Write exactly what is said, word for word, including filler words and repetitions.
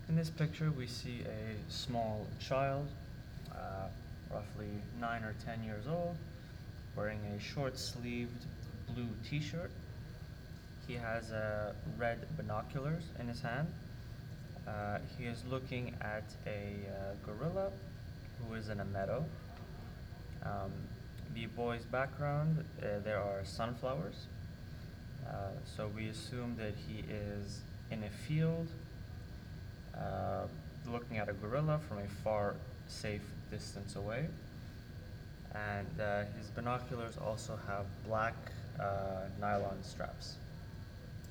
In this picture, we see a small child, uh, roughly nine or ten years old, wearing a short-sleeved blue t-shirt. He has uh, red binoculars in his hand. Uh, he is looking at a uh, gorilla who is in a meadow. Um, the boy's background, uh, there are sunflowers. Uh, so we assume that he is in a field, uh, looking at a gorilla from a far, safe distance away. And uh, his binoculars also have black uh, nylon straps.